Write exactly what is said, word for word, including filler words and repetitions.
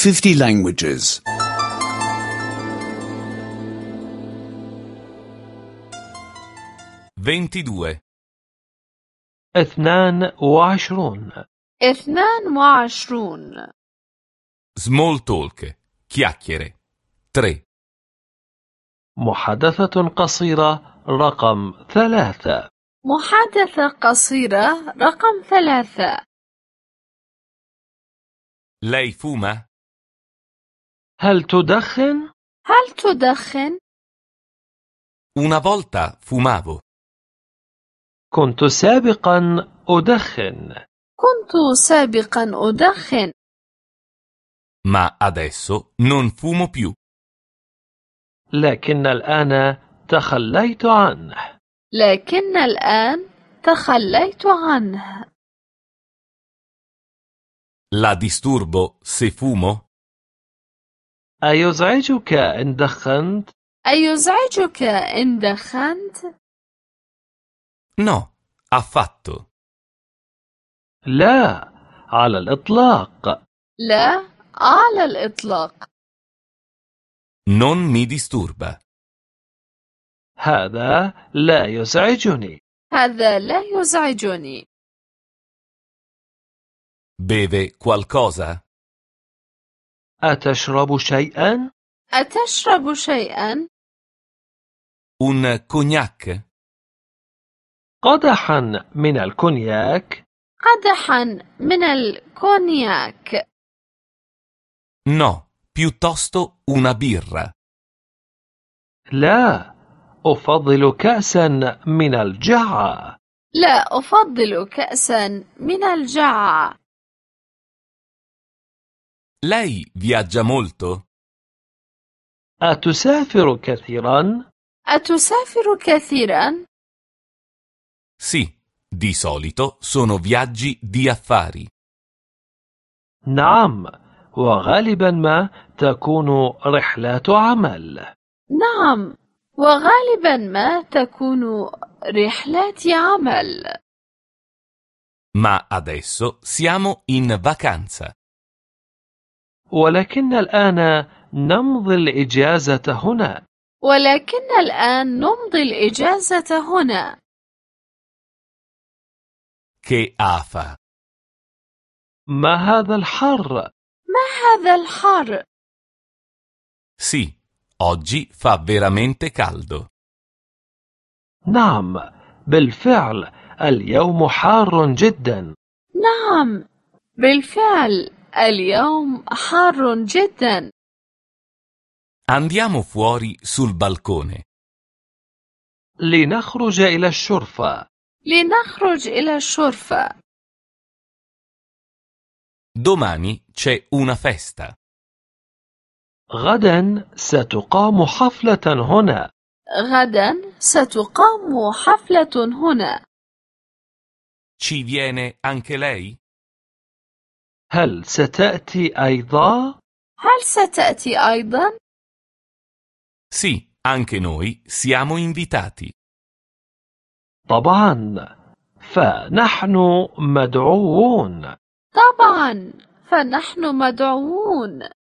fifty languages. ventidue. اثنان وعشرون. اثنان وعشرون. Small talk. Chiacchiere. tre. محادثة قصيرة رقم ثلاثة. محادثة قصيرة رقم ثلاثة. Lei fuma? هل تدخن؟ هل تدخن؟ Una volta fumavo, كنت سابقا أدخن. كنت سابقا أدخن. ma adesso non fumo più. لكن الآن تخليت عنه. لكن الآن تخليت عنه. La disturbo se fumo? أيزعجك إن دخنت؟ أيزعجك إن دخنت؟ No, affatto. لا، على الإطلاق. لا، على الإطلاق. Non mi disturba. هذا لا يزعجني. هذا لا يزعجني. Beve qualcosa? أتشرب شيئا؟ أتشرب شيئا؟ Un cognac? قدحا من الكونياك؟ قدحا من الكونياك. No, piuttosto una birra. لا، أفضل كأسا من الجعة. لا أفضل كأسا من الجعة. Lei viaggia molto? أتسافر كثيرا؟ أتسافر كثيرا؟ Sì, di solito sono viaggi di affari. نعم، وغالبا ما تكون رحلات عمل. نعم، وغالبا ما تكون رحلات عمل. Ma adesso siamo in vacanza. ولكن الآن نمضي الإجازة هنا. ولكن الآن نمضي الإجازة هنا. Che afa. ما هذا الحر؟ ما هذا الحر؟ Sì, oggi fa veramente caldo. نعم، بالفعل اليوم حار جدا. نعم، بالفعل اليوم حار جدا. Andiamo fuori sul balcone. لنخرج إلى الشرفة. لنخرج إلى الشرفة. Domani c'è una festa. غدا ستقام حفلة هنا. غدا ستقام حفلة هنا. Ci viene anche lei? هل ستأتي أيضا؟ هل ستأتي أيضا؟ Sì, anche noi siamo invitati. طبعا، فنحن مدعوون. طبعا، فنحن مدعوون.